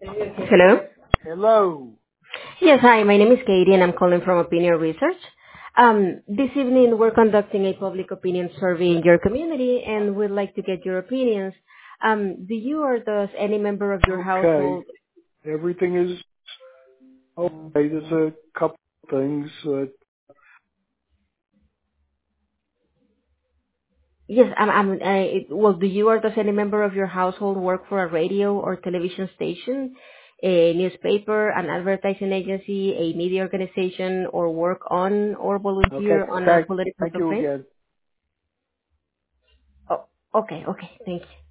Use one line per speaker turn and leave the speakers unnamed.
Hello?
Hello.
Yes, hi, my name is Katie and I'm calling from Opinion Research. This evening we're conducting a public opinion survey in your community and we'd like to get your opinions. Do you or does any member of your
Okay.
household...
Everything is okay. There's a couple things.
Yes, well, do you or does any member of your household work for a radio or television station, a newspaper, an advertising agency, a media organization, or work on or
Okay.
volunteer on a
Thank,
political
thank you
campaign?
again.
Oh, okay, thank you.